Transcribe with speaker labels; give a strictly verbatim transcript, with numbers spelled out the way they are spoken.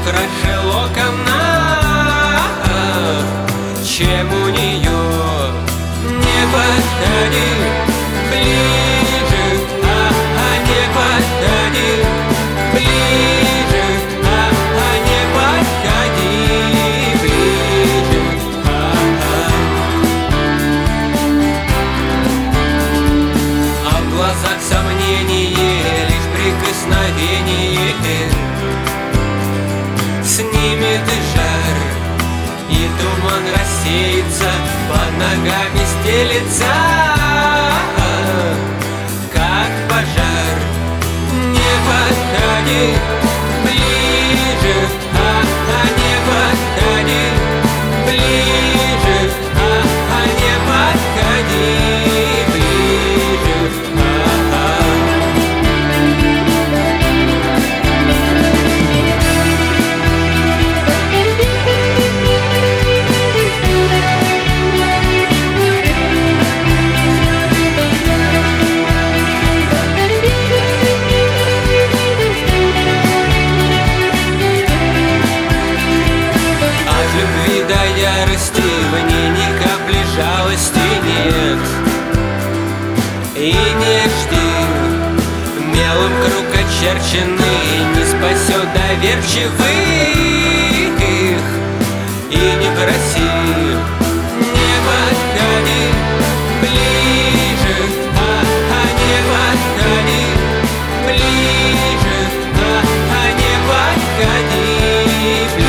Speaker 1: краше локонах, чем у нее. Не подходи ближе, а, а не подходи ближе, а, а не подходи ближе, а, а. А в глазах сомнение, лишь прикосновение снимет и жар, и туман рассеется, под ногами стелется, как пожар. Не подходи ближе, а, а не подходи ближе, а, а не подходи ближе, а, а. Ярости в ней ни капли жалости нет. И не жди, мелом круг очерченный не спасет доверчивых. И не проси, не подходи ближе, а, а не подходи ближе, а, а не подходи ближе.